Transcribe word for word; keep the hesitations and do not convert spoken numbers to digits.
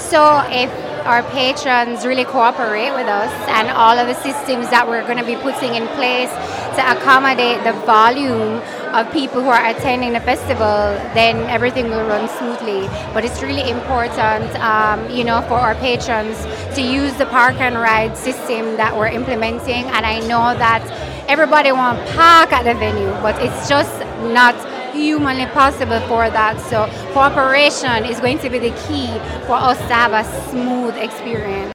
So if our patrons really cooperate with us and all of the systems that we're going to be putting in place to accommodate the volume of people who are attending the festival, then everything will run smoothly. But it's really important, um, you know, for our patrons to use the park and ride system that we're implementing. And I know that everybody wants park at the venue, but it's just not humanly possible for that. So cooperation is going to be the key for us to have a smooth experience.